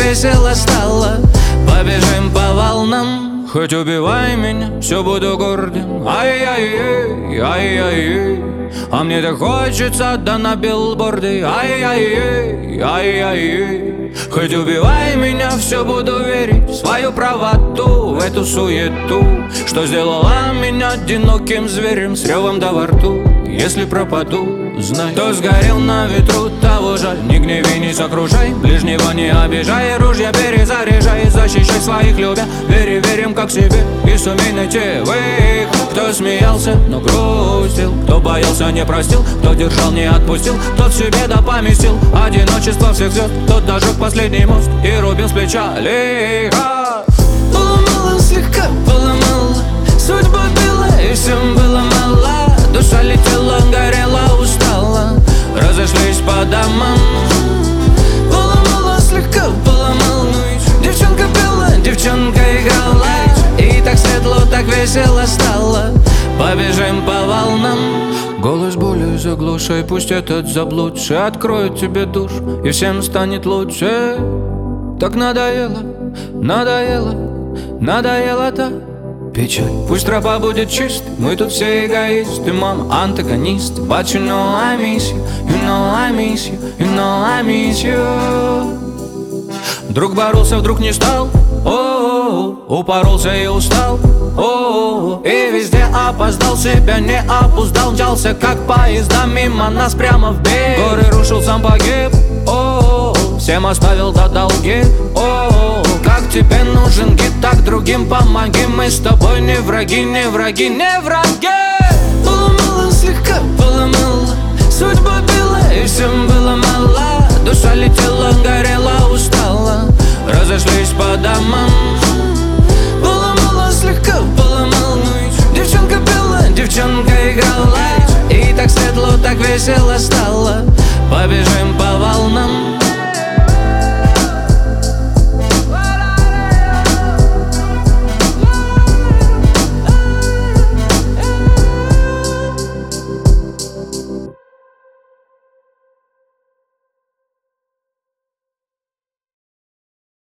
весело стало. Побежим по волнам. Хоть убивай меня, все буду гордым. Ай-яй-яй, ай-яй-яй. А мне так хочется, да на билборды. Ай-яй-яй, ай-яй-яй. Хоть убивай меня, все буду верить в свою правоту, в эту суету, что сделала меня одиноким зверем с ревом да во рту. Если пропаду, знай, кто сгорел на ветру, того жаль. Не гневи, не сокрушай, ближнего не обижай. Ружья перезаряжай, защищай своих любя. Вери, верим как себе и сумей найти выход. Кто смеялся, но грустил, кто боялся, не простил, кто держал, не отпустил, тот себе да поместил одиночество всех звезд. Тот дожег последний мост и рубил с плеча лихо. Поломала слегка, поломала, судьба била и всем было мало. Душа летела, горела, устала, разошлись по домам. Поломала слегка, поломала, девчонка пела, девчонка играла. И так светло, так весело стало. Побежим по волнам. Голос боли заглушай, пусть этот заблудший откроет тебе душ, и всем станет лучше. Так надоело, надоело, надоело-то печаль. Пусть тропа будет чистой, мы тут все эгоисты. Мама антагонист, but you know I miss you, you know I miss you, you know I miss you. Друг боролся, вдруг не стал, упоролся и устал, и везде опоздал, себя не опоздал. Мчался как поезда мимо нас прямо в бег. Горы рушил, сам погиб, всем оставил до долги. Как тебе нужен гид, так другим помоги. Мы с тобой не враги, не враги, не враги. Поломала слегка, поломала, судьба била и всем было мало. Душа летела, горела, устала, разошлись по домам. Поломала слегка, поломала, девчонка пела, девчонка играла. И так светло, так весело стало. Побежим по волнам.